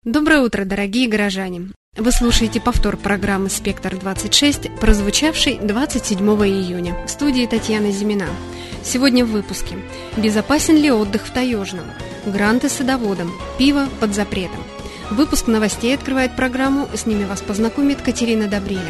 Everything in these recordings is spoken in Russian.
Доброе утро, дорогие горожане! Вы слушаете повтор программы «Спектр-26», прозвучавшей 27 июня. В студии Татьяна Зимина. Сегодня в выпуске. Безопасен ли отдых в Таежном? Гранты садоводам. Пиво под запретом. Выпуск новостей открывает программу. С ними вас познакомит Катерина Добриля.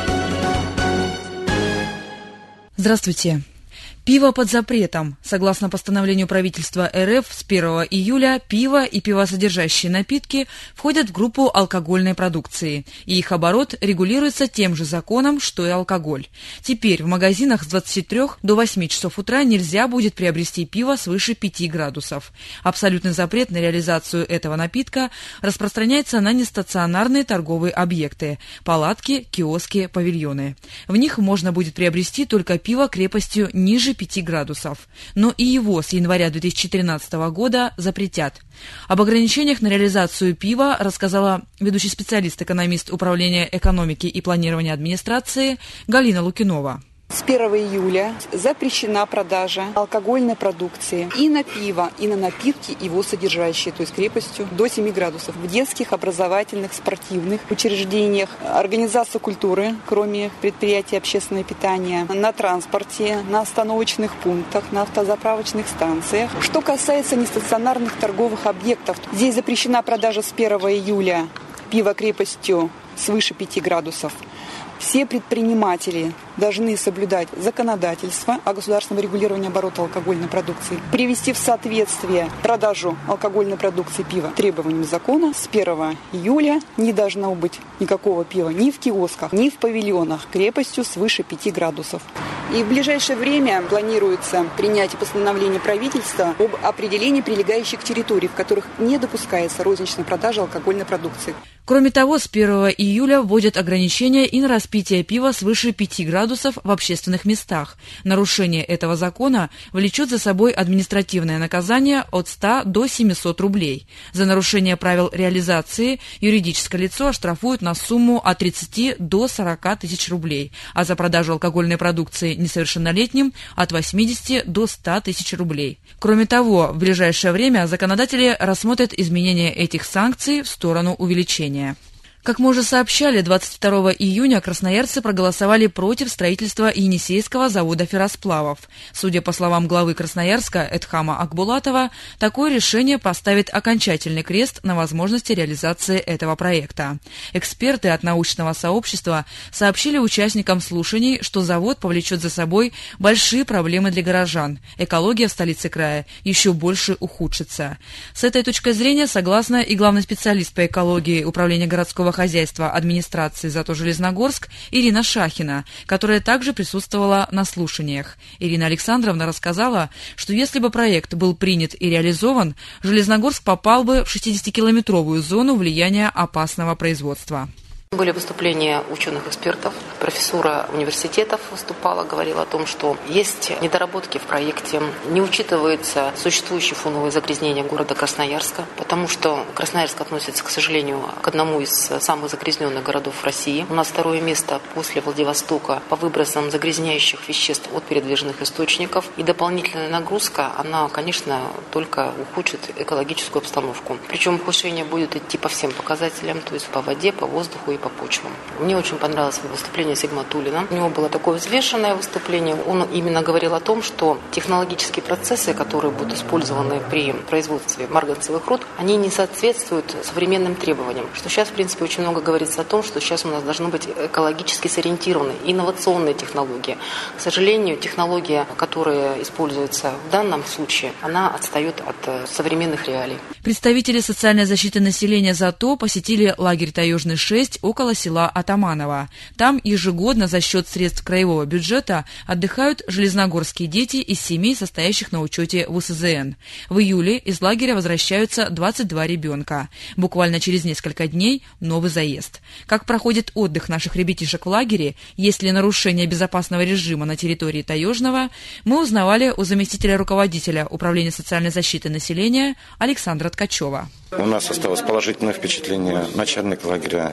Здравствуйте. Пиво под запретом. Согласно постановлению правительства РФ, с 1 июля пиво и пивосодержащие напитки входят в группу алкогольной продукции, и их оборот регулируется тем же законом, что и алкоголь. Теперь в магазинах с 23 до 8 часов утра нельзя будет приобрести пиво свыше 5 градусов. Абсолютный запрет на реализацию этого напитка распространяется на нестационарные торговые объекты – палатки, киоски, павильоны. В них можно будет приобрести только пиво крепостью ниже 5 градусов, но и его с января 2013 года запретят. Об ограничениях на реализацию пива рассказала ведущий специалист-экономист Управления экономики и планирования администрации Галина Лукинова. С 1 июля запрещена продажа алкогольной продукции и на пиво, и на напитки его содержащие, то есть крепостью до 7 градусов. В детских, образовательных, спортивных учреждениях, организации культуры, кроме предприятий общественного питания, на транспорте, на остановочных пунктах, на автозаправочных станциях. Что касается нестационарных торговых объектов, здесь запрещена продажа с 1 июля пива крепостью свыше 5 градусов. Все предприниматели должны соблюдать законодательство о государственном регулировании оборота алкогольной продукции, привести в соответствие продажу алкогольной продукции пива требованиям закона. С 1 июля не должно быть никакого пива ни в киосках, ни в павильонах крепостью свыше 5 градусов. И в ближайшее время планируется принятие постановления правительства об определении прилегающих территорий, в которых не допускается розничная продажа алкогольной продукции. Кроме того, с 1 июля вводят ограничения и на распитие пива свыше 5 градусов в общественных местах. Нарушение этого закона влечет за собой административное наказание от 100 до 700 рублей. За нарушение правил реализации юридическое лицо оштрафуют на сумму от 30 до 40 тысяч рублей, а за продажу алкогольной продукции несовершеннолетним от 80 до 100 тысяч рублей. Кроме того, в ближайшее время законодатели рассмотрят изменение этих санкций в сторону увеличения. Как мы уже сообщали, 22 июня красноярцы проголосовали против строительства Енисейского завода ферросплавов. Судя по словам главы Красноярска Эдхама Акбулатова, такое решение поставит окончательный крест на возможности реализации этого проекта. Эксперты от научного сообщества сообщили участникам слушаний, что завод повлечет за собой большие проблемы для горожан. Экология в столице края еще больше ухудшится. С этой точки зрения согласна и главный специалист по экологии Управления городского хозяйства администрации ЗАТО Железногорск Ирина Шахина, которая также присутствовала на слушаниях. Ирина Александровна рассказала, что если бы проект был принят и реализован, Железногорск попал бы в 60-километровую зону влияния опасного производства. Были выступления ученых-экспертов, профессура университетов выступала, говорила о том, что есть недоработки в проекте, не учитывается существующее фоновое загрязнение города Красноярска, потому что Красноярск относится, к сожалению, к одному из самых загрязненных городов России. У нас второе место после Владивостока по выбросам загрязняющих веществ от передвижных источников. И дополнительная нагрузка, она, конечно, только ухудшит экологическую обстановку. Причем ухудшение будет идти по всем показателям, то есть по воде, по воздуху и по почвам. Мне очень понравилось выступление Сигматуллина. У него было такое взвешенное выступление. Он именно говорил о том, что технологические процессы, которые будут использованы при производстве марганцевых руд, они не соответствуют современным требованиям. Что сейчас, в принципе, очень много говорится о том, что сейчас у нас должны быть экологически сориентированные, инновационные технологии. К сожалению, технология, которая используется в данном случае, она отстает от современных реалий. Представители социальной защиты населения ЗАТО посетили лагерь Таежный 6 около села Атаманово. Там ежегодно за счет средств краевого бюджета отдыхают железногорские дети из семей, состоящих на учете в УСЗН. В июле из лагеря возвращаются 22 ребенка. Буквально через несколько дней новый заезд. Как проходит отдых наших ребятишек в лагере, есть ли нарушение безопасного режима на территории Таежного, мы узнавали у заместителя руководителя Управления социальной защиты населения Александра Ткачева. У нас осталось положительное впечатление. Начальник лагеря очень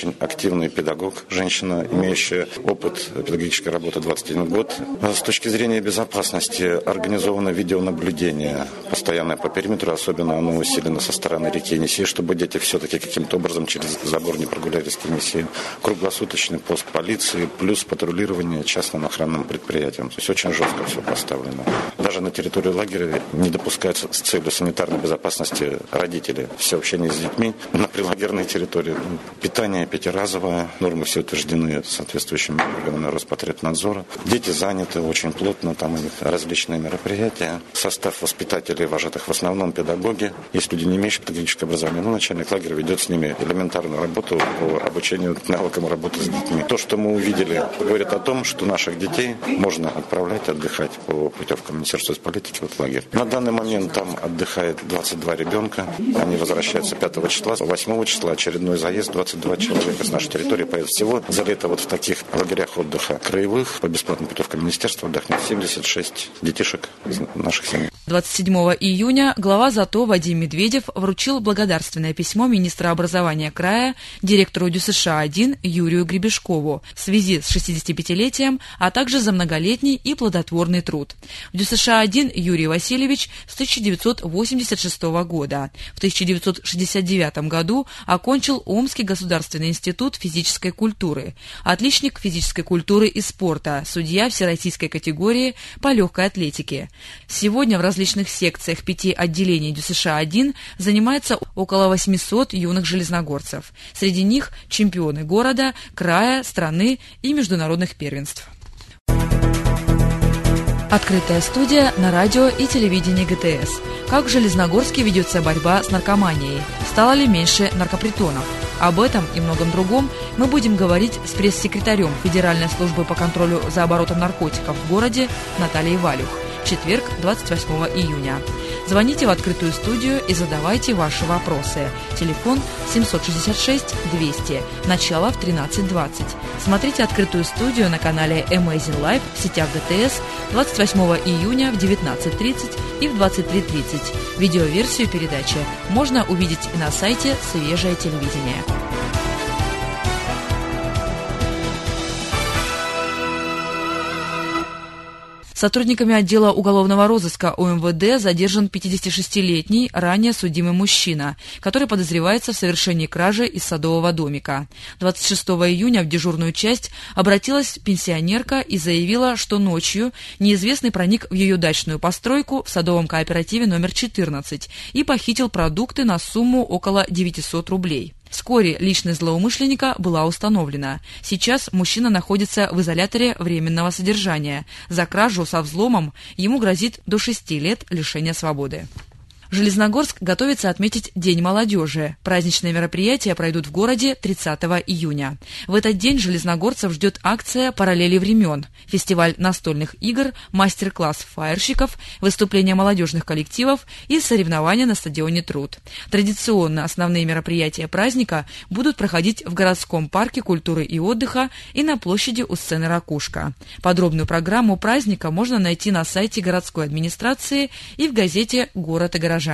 очень активный педагог, женщина, имеющая опыт педагогической работы 21 год. С точки зрения безопасности организовано видеонаблюдение постоянное по периметру, особенно оно усилено со стороны реки Енисей, чтобы дети все-таки каким-то образом через забор не прогулялись к Енисею. Круглосуточный пост полиции, плюс патрулирование частным охранным предприятием. То есть очень жестко все поставлено. Даже на территории лагеря не допускаются с целью санитарной безопасности родители. Все общение с детьми на прилагерной территории. Питание пятиразовое, нормы все утверждены соответствующими органами Роспотребнадзора. Дети заняты очень плотно, там у них различные мероприятия. Состав воспитателей, вожатых в основном педагоги. Есть люди, не имеющие педагогическое образование, но начальник лагеря ведет с ними элементарную работу по обучению навыкам работы с детьми. То, что мы увидели, говорит о том, что наших детей можно отправлять отдыхать по путевкам Министерства соцполитики в лагерь. На данный момент там отдыхает 22 ребенка. Они возвращаются 5 числа. 8 числа очередной заезд, 22 человека с нашей территории поедут. Всего за лето вот в таких лагерях отдыха краевых по бесплатным путевкам Министерства отдохнет 76 детишек из наших семей. 27 июня глава ЗАТО Вадим Медведев вручил благодарственное письмо министра образования края директору ДЮСШ-1 Юрию Гребешкову в связи с 65-летием, а также за многолетний и плодотворный труд. В ДЮСШ-1 Юрий Васильевич с 1986 года. В 1969 году окончил Омский государственный институт физической культуры, отличник физической культуры и спорта, судья всероссийской категории по легкой атлетике. Сегодня в различных секциях 5 отделений ДЮСШ-1 занимается около 800 юных железногорцев. Среди них чемпионы города, края, страны и международных первенств. Открытая студия на радио и телевидении ГТС. Как в Железногорске ведется борьба с наркоманией? Стало ли меньше наркопритонов? Об этом и многом другом мы будем говорить с пресс-секретарем Федеральной службы по контролю за оборотом наркотиков в городе Натальей Валюх. Четверг, 28 июня. Звоните в открытую студию и задавайте ваши вопросы. Телефон 766-200. Начало в 13:20. Смотрите открытую студию на канале Amazing Life в сетях ГТС 28 июня в 19:30 и в 23:30. Видеоверсию передачи можно увидеть и на сайте «Свежее телевидение». Сотрудниками отдела уголовного розыска УМВД задержан 56-летний, ранее судимый мужчина, который подозревается в совершении кражи из садового домика. 26 июня в дежурную часть обратилась пенсионерка и заявила, что ночью неизвестный проник в ее дачную постройку в садовом кооперативе номер 14 и похитил продукты на сумму около 900 рублей. Вскоре личность злоумышленника была установлена. Сейчас мужчина находится в изоляторе временного содержания. За кражу со взломом ему грозит до 6 лет лишения свободы. Железногорск готовится отметить День молодежи. Праздничные мероприятия пройдут в городе 30 июня. В этот день железногорцев ждет акция «Параллели времен», фестиваль настольных игр, мастер-класс фаерщиков, выступления молодежных коллективов и соревнования на стадионе «Труд». Традиционно основные мероприятия праздника будут проходить в городском парке культуры и отдыха и на площади у сцены «Ракушка». Подробную программу праздника можно найти на сайте городской администрации и в газете «Город и горожане».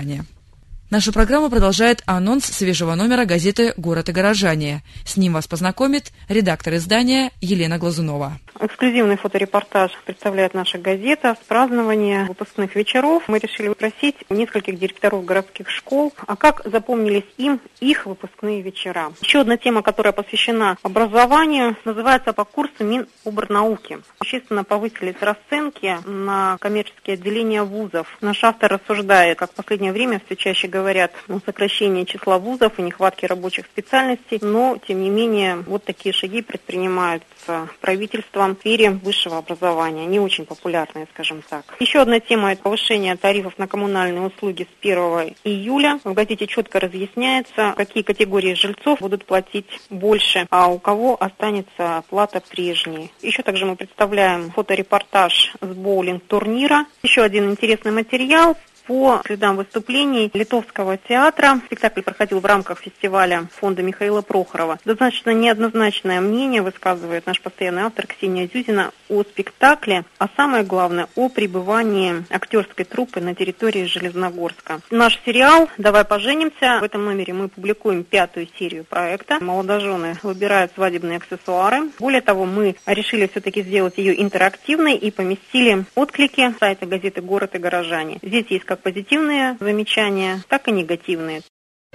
Нашу программу продолжает анонс свежего номера газеты «Город и горожане». С ним вас познакомит редактор издания Елена Глазунова. Эксклюзивный фоторепортаж представляет наша газета с празднования выпускных вечеров. Мы решили попросить нескольких директоров городских школ, а как запомнились им их выпускные вечера. Еще одна тема, которая посвящена образованию, называется «По курсу Миноборнауки». Существенно повысились расценки на коммерческие отделения вузов. Наш автор рассуждает, как в последнее время все чаще говорят о сокращении числа вузов и нехватке рабочих специальностей, но, тем не менее, вот такие шаги предпринимаются правительством в сфере высшего образования. Они очень популярные, скажем так. Еще одна тема – это повышение тарифов на коммунальные услуги с 1 июля. В газете четко разъясняется, какие категории жильцов будут платить больше, а у кого останется плата прежней. Еще также мы представляем фоторепортаж с боулинг-турнира. Еще один интересный материал. по следам выступлений Литовского театра. Спектакль проходил в рамках фестиваля фонда Михаила Прохорова. Достаточно неоднозначное мнение высказывает наш постоянный автор Ксения Зюзина о спектакле, а самое главное о пребывании актерской труппы на территории Железногорска. Наш сериал «Давай поженимся». В этом номере мы публикуем 5-ю серию проекта. Молодожены выбирают свадебные аксессуары. Более того, мы решили все-таки сделать ее интерактивной и поместили отклики сайта газеты «Город и горожане». Здесь есть как позитивные замечания, так и негативные.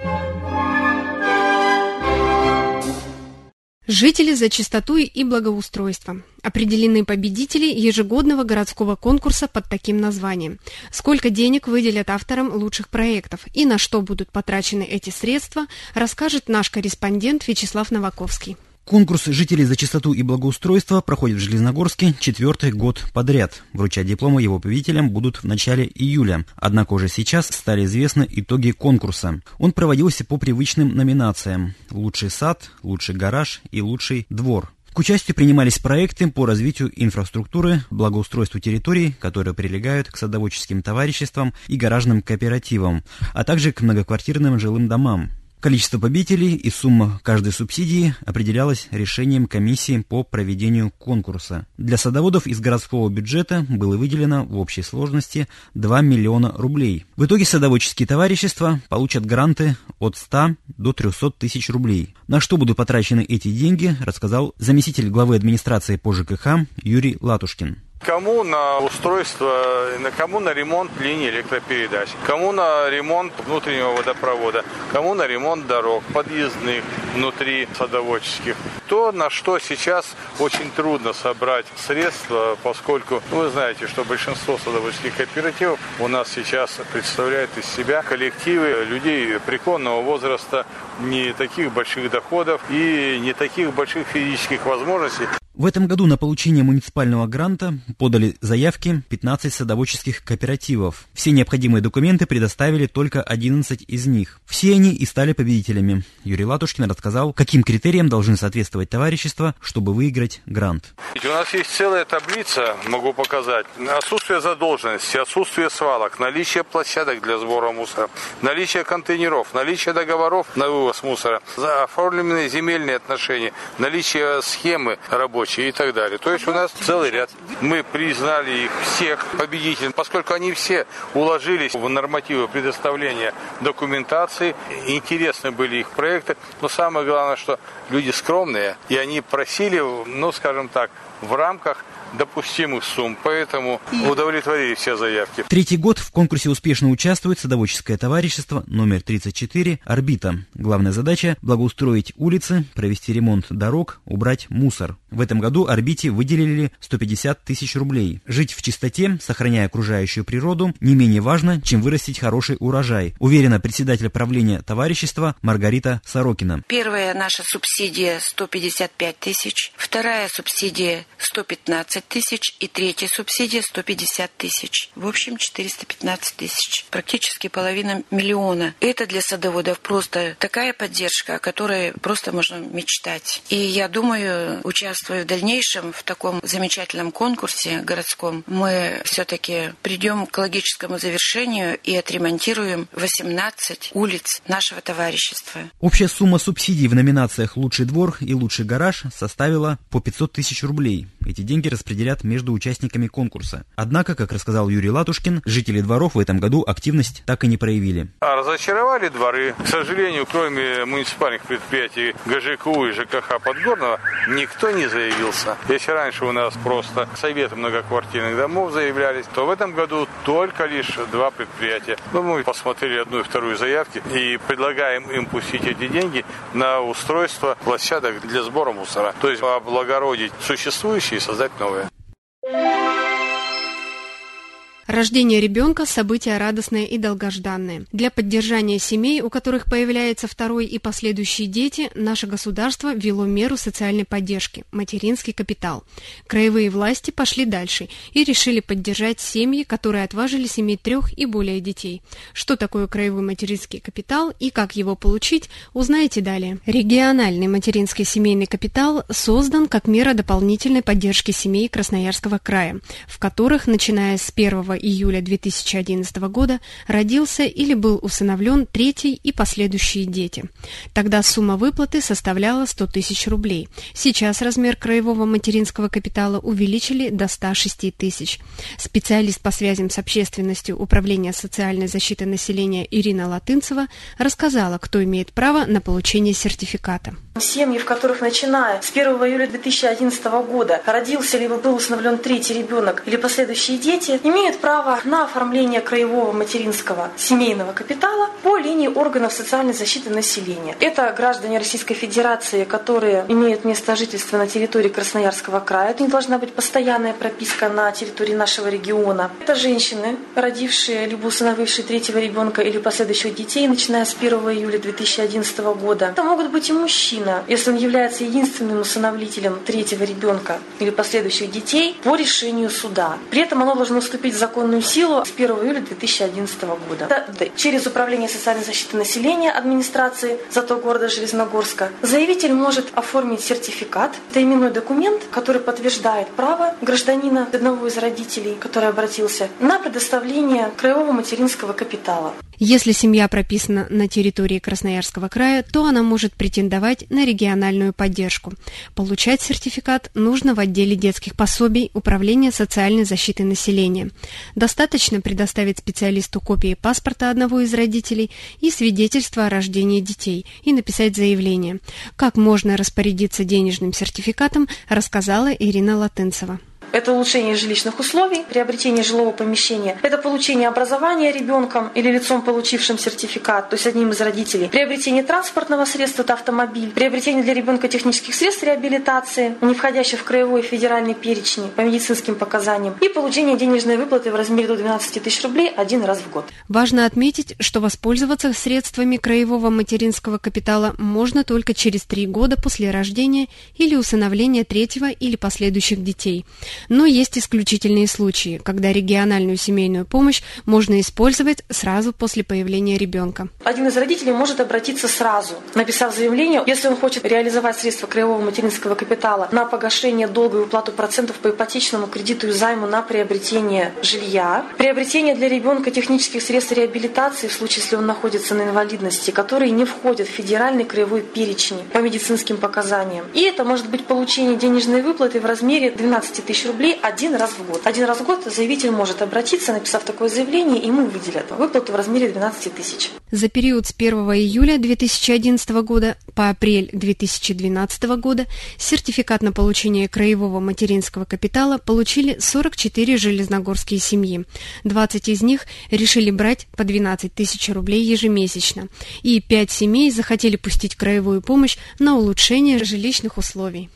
Жители за чистоту и благоустройство. Определены победители ежегодного городского конкурса под таким названием. Сколько денег выделят авторам лучших проектов и на что будут потрачены эти средства, расскажет наш корреспондент Вячеслав Новаковский. Конкурс «Жителей за чистоту и благоустройство» проходит в Железногорске 4-й год подряд. Вручать дипломы его победителям будут в начале июля. Однако уже сейчас стали известны итоги конкурса. Он проводился по привычным номинациям: «Лучший сад», «Лучший гараж» и «Лучший двор». К участию принимались проекты по развитию инфраструктуры, благоустройству территорий, которые прилегают к садоводческим товариществам и гаражным кооперативам, а также к многоквартирным жилым домам. Количество победителей и сумма каждой субсидии определялась решением комиссии по проведению конкурса. Для садоводов из городского бюджета было выделено в общей сложности 2 миллиона рублей. В итоге садоводческие товарищества получат гранты от 100 до 300 тысяч рублей. На что будут потрачены эти деньги, рассказал заместитель главы администрации по ЖКХ Юрий Латушкин. Кому на устройство, кому на ремонт линий электропередач, кому на ремонт внутреннего водопровода, кому на ремонт дорог, подъездных, внутри садоводческих. То, на что сейчас очень трудно собрать средства, поскольку вы знаете, что большинство садоводческих кооперативов у нас сейчас представляют из себя коллективы людей преклонного возраста, не таких больших доходов и не таких больших физических возможностей. В этом году на получение муниципального гранта подали заявки 15 садоводческих кооперативов. Все необходимые документы предоставили только 11 из них. Все они и стали победителями. Юрий Латушкин рассказал, каким критериям должны соответствовать товарищества, чтобы выиграть грант. У нас есть целая таблица, могу показать. Отсутствие задолженности, отсутствие свалок, наличие площадок для сбора мусора, наличие контейнеров, наличие договоров на вывоз мусора, оформленные земельные отношения, наличие схемы рабочей и так далее. То есть у нас целый ряд. Мы признали их всех победителями, поскольку они все уложились в нормативы предоставления документации. Интересны были их проекты, но самое главное, что люди скромные, и они просили, скажем так, в рамках допустимых сумм, поэтому удовлетворили все заявки. 3-й год в конкурсе успешно участвует садоводческое товарищество номер 34 «Орбита». Главная задача – благоустроить улицы, провести ремонт дорог, убрать мусор. В этом году «Орбите» выделили 150 тысяч рублей. Жить в чистоте, сохраняя окружающую природу, не менее важно, чем вырастить хороший урожай, уверена председатель правления товарищества Маргарита Сорокина. Первая наша субсидия 155 тысяч, вторая субсидия 115 тысяч и третья субсидия 150 тысяч. В общем, 415 тысяч. Практически половина миллиона. Это для садоводов просто такая поддержка, о которой просто можно мечтать. И я думаю, участвуя в дальнейшем в таком замечательном конкурсе городском, мы все-таки придем к логическому завершению и отремонтируем 18 улиц нашего товарищества. Общая сумма субсидий в номинациях «Лучший двор» и «Лучший гараж» составила по 500 тысяч рублей. Эти деньги распределят между участниками конкурса. Однако, как рассказал Юрий Латушкин, жители дворов в этом году активность так и не проявили. Разочаровали дворы. К сожалению, кроме муниципальных предприятий ГЖКУ и ЖКХ Подгорного, никто не заявился. Если раньше у нас просто советы многоквартирных домов заявлялись, то в этом году только лишь 2 предприятия. Мы посмотрели 1 и 2 заявки и предлагаем им пустить эти деньги на устройство площадок для сбора мусора. То есть облагородить существующие и создать новые. Рождение ребенка – событие радостное и долгожданное. Для поддержания семей, у которых появляется второй и последующие дети, наше государство ввело меру социальной поддержки – материнский капитал. Краевые власти пошли дальше и решили поддержать семьи, которые отважились иметь 3 и более детей. Что такое краевой материнский капитал и как его получить, узнаете далее. Региональный материнский семейный капитал создан как мера дополнительной поддержки семей Красноярского края, в которых, начиная с 1 июля 2011 года родился или был усыновлен третий и последующие дети. Тогда сумма выплаты составляла 100 тысяч рублей. Сейчас размер краевого материнского капитала увеличили до 106 тысяч. Специалист по связям с общественностью Управления социальной защиты населения Ирина Латынцева рассказала, кто имеет право на получение сертификата. Семьи, в которых начиная с 1 июля 2011 года родился либо был усыновлен третий ребенок или последующие дети, имеют право на оформление краевого материнского семейного капитала по линии органов социальной защиты населения. Это граждане Российской Федерации, которые имеют место жительства на территории Красноярского края. Это не должна быть постоянная прописка на территории нашего региона. Это женщины, родившие либо усыновившие третьего ребенка или последующих детей, начиная с 1 июля 2011 года. Это могут быть и мужчины, если он является единственным усыновителем третьего ребенка или последующих детей по решению суда. При этом оно должно вступить в законную силу с 1 июля 2011 года. Через Управление социальной защиты населения администрации зато города Железногорска заявитель может оформить сертификат. Это именной документ, который подтверждает право гражданина, одного из родителей, который обратился, на предоставление краевого материнского капитала. Если семья прописана на территории Красноярского края, то она может претендовать на региональную поддержку. Получать сертификат нужно в отделе детских пособий Управления социальной защиты населения. Достаточно предоставить специалисту копии паспорта одного из родителей и свидетельство о рождении детей и написать заявление. Как можно распорядиться денежным сертификатом, рассказала Ирина Латынцева. Это улучшение жилищных условий, приобретение жилого помещения, это получение образования ребенком или лицом, получившим сертификат, то есть одним из родителей, приобретение транспортного средства, это автомобиль, приобретение для ребенка технических средств реабилитации, не входящих в краевой и федеральный перечни по медицинским показаниям, и получение денежной выплаты в размере до 12 тысяч рублей один раз в год. Важно отметить, что воспользоваться средствами краевого материнского капитала можно только через 3 года после рождения или усыновления третьего или последующих детей. Но есть исключительные случаи, когда региональную семейную помощь можно использовать сразу после появления ребенка. Один из родителей может обратиться сразу, написав заявление, если он хочет реализовать средства краевого материнского капитала на погашение долга и уплату процентов по ипотечному кредиту и займу на приобретение жилья, приобретение для ребенка технических средств реабилитации в случае, если он находится на инвалидности, которые не входят в федеральный краевой перечень по медицинским показаниям. И это может быть получение денежной выплаты в размере 12 тысяч рублей один раз в год. Один раз в год заявитель может обратиться, написав такое заявление, и ему выделят выплату в размере 12 тысяч. За период с 1 июля 2011 года по апрель 2012 года сертификат на получение краевого материнского капитала получили 44 железногорские семьи. 20 из них решили брать по 12 тысяч рублей ежемесячно. И 5 семей захотели пустить краевую помощь на улучшение жилищных условий.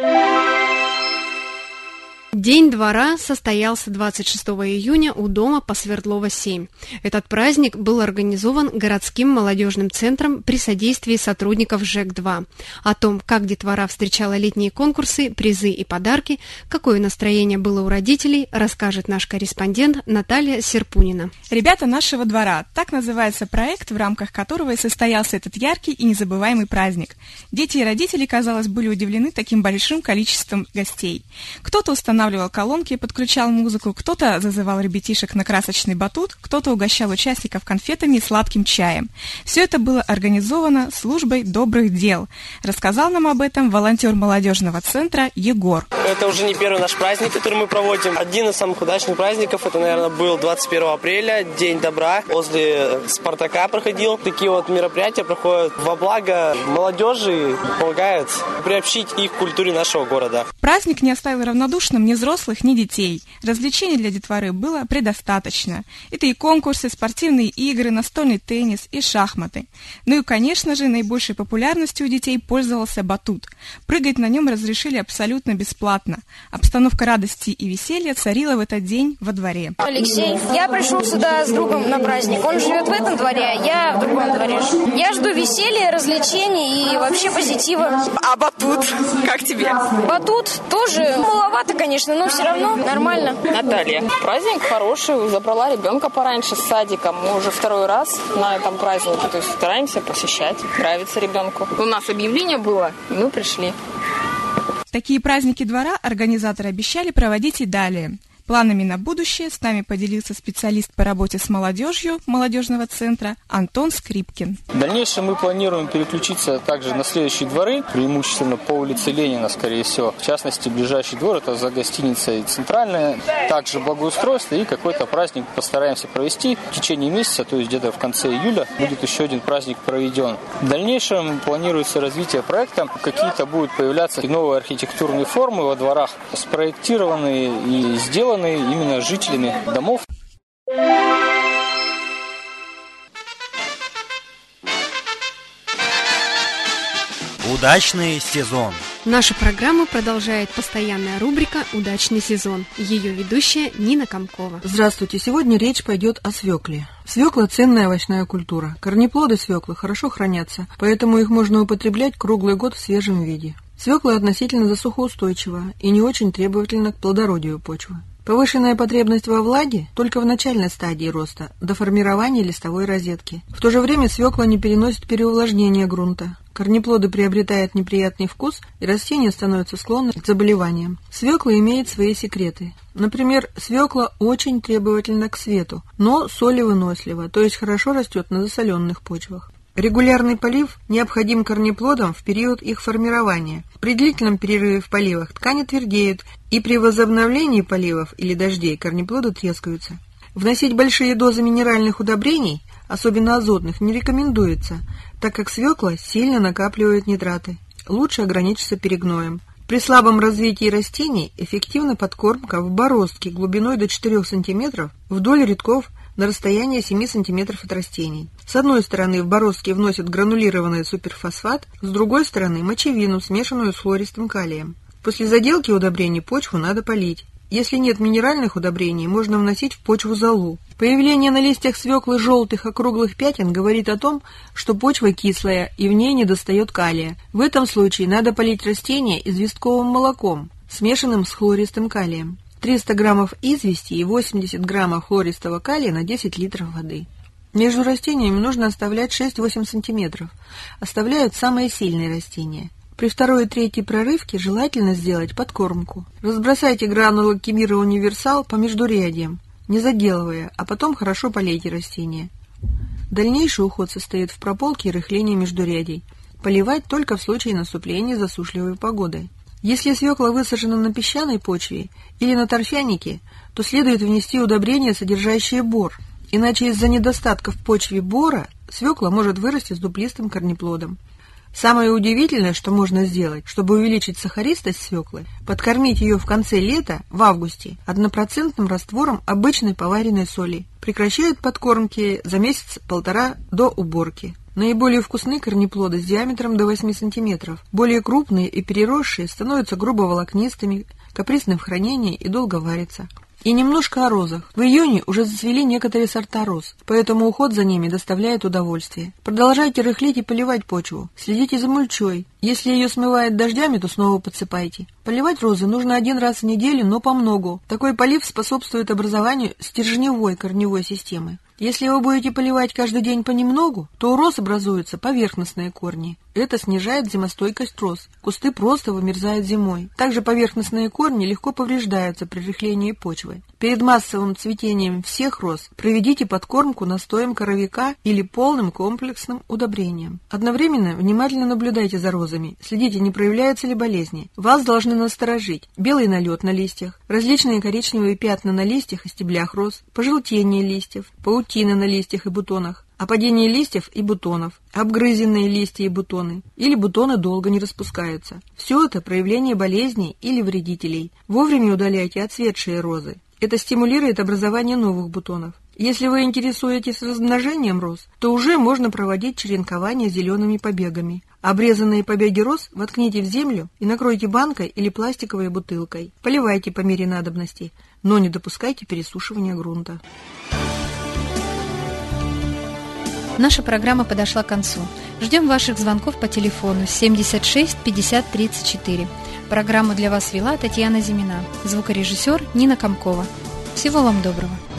День двора состоялся 26 июня у дома по Свердлова 7. Этот праздник был организован городским молодежным центром при содействии сотрудников ЖЭК-2. О том, как детвора встречала летние конкурсы, призы и подарки, какое настроение было у родителей, расскажет наш корреспондент Наталья Серпунина. «Ребята нашего двора» – так называется проект, в рамках которого и состоялся этот яркий и незабываемый праздник. Дети и родители, казалось, были удивлены таким большим количеством гостей. Кто-то устанавливал колонки и подключал музыку, кто-то зазывал ребятишек на красочный батут, кто-то угощал участников конфетами и сладким чаем. Все это было организовано службой добрых дел. Рассказал нам об этом волонтер молодежного центра Егор. Это уже не первый наш праздник, который мы проводим. Один из самых удачных праздников, это, наверное, был 21 апреля, День добра. Возле Спартака проходил. Такие вот мероприятия проходят во благо молодежи, помогают приобщить их к культуре нашего города. Праздник не оставил равнодушным ни взрослых, ни детей. Развлечений для детворы было предостаточно. Это и конкурсы, спортивные игры, настольный теннис и шахматы. Ну и, конечно же, наибольшей популярностью у детей пользовался батут. Прыгать на нем разрешили абсолютно бесплатно. Обстановка радости и веселья царила в этот день во дворе. Алексей, я пришел сюда с другом на праздник. Он живет в этом дворе, а я в другом дворе. Я жду веселья, развлечений и вообще позитива. А батут? Как тебе? Батут тоже маловато, конечно, но все равно нормально. Наталья, праздник хороший. Забрала ребенка пораньше с садика. Мы уже второй раз на этом празднике. То есть стараемся посещать. Нравится ребенку. У нас объявление было, и мы пришли. Такие праздники двора организаторы обещали проводить и далее. Планами на будущее с нами поделился специалист по работе с молодежью молодежного центра Антон Скрипкин. В дальнейшем мы планируем переключиться также на следующие дворы, преимущественно по улице Ленина, скорее всего. В частности, ближайший двор – это за гостиницей «Центральная», также благоустройство и какой-то праздник постараемся провести в течение месяца, то есть где-то в конце июля будет еще один праздник проведен. В дальнейшем планируется развитие проекта, какие-то будут появляться новые архитектурные формы во дворах, спроектированные и сделанные именно жителями домов. Удачный сезон. Нашу программу продолжает постоянная рубрика «Удачный сезон». Ее ведущая Нина Комкова. Здравствуйте. Сегодня речь пойдет о свекле. Свекла – ценная овощная культура. Корнеплоды свеклы хорошо хранятся, поэтому их можно употреблять круглый год в свежем виде. Свекла относительно засухоустойчива и не очень требовательна к плодородию почвы. Повышенная потребность во влаге только в начальной стадии роста, до формирования листовой розетки. В то же время свекла не переносит переувлажнения грунта. Корнеплоды приобретают неприятный вкус, и растения становятся склонны к заболеваниям. Свекла имеет свои секреты. Например, свекла очень требовательна к свету, но солевынослива, то есть хорошо растет на засоленных почвах. Регулярный полив необходим корнеплодам в период их формирования. При длительном перерыве в поливах ткани твердеют, и при возобновлении поливов или дождей корнеплоды трескаются. Вносить большие дозы минеральных удобрений, особенно азотных, не рекомендуется, так как свекла сильно накапливает нитраты. Лучше ограничиться перегноем. При слабом развитии растений эффективна подкормка в бороздке глубиной до 4 см вдоль рядков на расстоянии 7 см от растений. С одной стороны в бороздке вносят гранулированный суперфосфат, с другой стороны мочевину, смешанную с хлористым калием. После заделки удобрений почву надо полить. Если нет минеральных удобрений, можно вносить в почву золу. Появление на листьях свеклы желтых округлых пятен говорит о том, что почва кислая и в ней недостает калия. В этом случае надо полить растения известковым молоком, смешанным с хлористым калием. 300 граммов извести и 80 граммов хлористого калия на 10 литров воды. Между растениями нужно оставлять 6-8 см. Оставляют самые сильные растения. При второй и третьей прорывке желательно сделать подкормку. Разбросайте гранулы Кемира Универсал по междурядьям, не заделывая, а потом хорошо полейте растения. Дальнейший уход состоит в прополке и рыхлении междурядий. Поливать только в случае наступления засушливой погоды. Если свекла высажена на песчаной почве или на торфянике, то следует внести удобрение, содержащее бор, иначе из-за недостатка в почве бора свекла может вырасти с дуплистым корнеплодом. Самое удивительное, что можно сделать, чтобы увеличить сахаристость свеклы, подкормить ее в конце лета, в августе, 1% раствором обычной поваренной соли. Прекращают подкормки за месяц-полтора до уборки. Наиболее вкусны корнеплоды с диаметром до 8 см. Более крупные и переросшие становятся грубо волокнистыми, капризны в хранении и долго варятся. И немножко о розах. В июне уже зацвели некоторые сорта роз, поэтому уход за ними доставляет удовольствие. Продолжайте рыхлить и поливать почву. Следите за мульчой. Если ее смывает дождями, то снова подсыпайте. Поливать розы нужно 1 раз в неделю, но помногу. Такой полив способствует образованию стержневой корневой системы. Если вы будете поливать каждый день понемногу, то у роз образуются поверхностные корни. Это снижает зимостойкость роз. Кусты просто вымерзают зимой. Также поверхностные корни легко повреждаются при рыхлении почвы. Перед массовым цветением всех роз проведите подкормку настоем коровика или полным комплексным удобрением. Одновременно внимательно наблюдайте за розами, следите, не проявляются ли болезни. Вас должны насторожить белый налет на листьях, различные коричневые пятна на листьях и стеблях роз, пожелтение листьев, паутина на листьях и бутонах, опадение листьев и бутонов, обгрызенные листья и бутоны, или бутоны долго не распускаются. Все это проявление болезней или вредителей. Вовремя удаляйте отцветшие розы. Это стимулирует образование новых бутонов. Если вы интересуетесь размножением роз, то уже можно проводить черенкование зелеными побегами. Обрезанные побеги роз воткните в землю и накройте банкой или пластиковой бутылкой. Поливайте по мере надобности, но не допускайте пересушивания грунта. Наша программа подошла к концу. Ждем ваших звонков по телефону 76 50 34. Программу для вас вела Татьяна Зимина. Звукорежиссер Нина Комкова. Всего вам доброго.